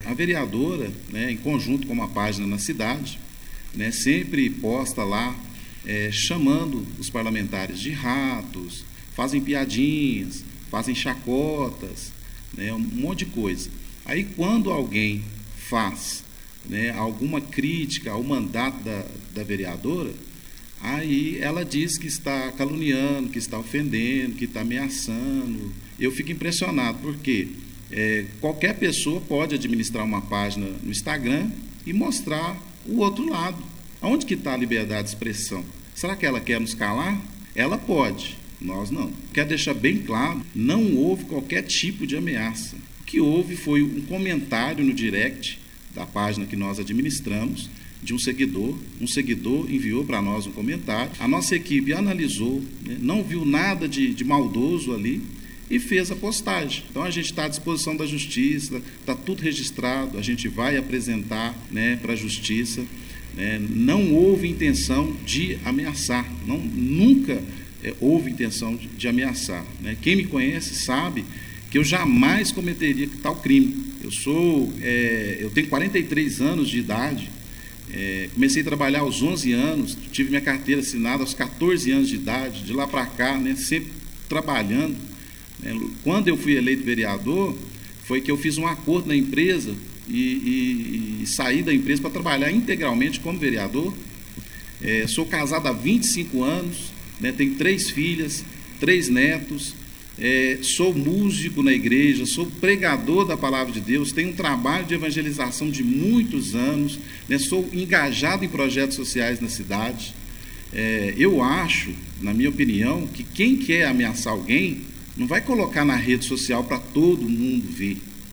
A vereadora, né, em conjunto com uma página na cidade, né, sempre posta lá, chamando os parlamentares de ratos, fazem piadinhas, fazem chacotas, né, um monte de coisa. Aí, quando alguém faz, né, alguma crítica ao mandato da vereadora, aí ela diz que está caluniando, que está ofendendo, que está ameaçando. Eu fico impressionado, porque qualquer pessoa pode administrar uma página no Instagram e mostrar o outro lado. Aonde que está a liberdade de expressão? Será que ela quer nos calar? Ela pode, nós não. Quero deixar bem claro, não houve qualquer tipo de ameaça. O que houve foi um comentário no direct da página que nós administramos, de um seguidor enviou para nós um comentário, a nossa equipe analisou, né, não viu nada de maldoso ali e fez a postagem. Então a gente está à disposição da Justiça, está tudo registrado, a gente vai apresentar, né, para a Justiça. Não houve intenção de ameaçar, nunca houve intenção de ameaçar. Né? Quem me conhece sabe que eu jamais cometeria tal crime. Eu tenho 43 anos de idade, comecei a trabalhar aos 11 anos, tive minha carteira assinada aos 14 anos de idade, de lá para cá, né, sempre trabalhando. Quando eu fui eleito vereador, foi que eu fiz um acordo na empresa e saí da empresa para trabalhar integralmente como vereador. Sou casado há 25 anos, né, tenho 3 filhas, 3 netos, sou músico na igreja, sou pregador da palavra de Deus, tenho um trabalho de evangelização de muitos anos, né, sou engajado em projetos sociais na cidade. Eu acho, na minha opinião, que quem quer ameaçar alguém não vai colocar na rede social para todo mundo ver.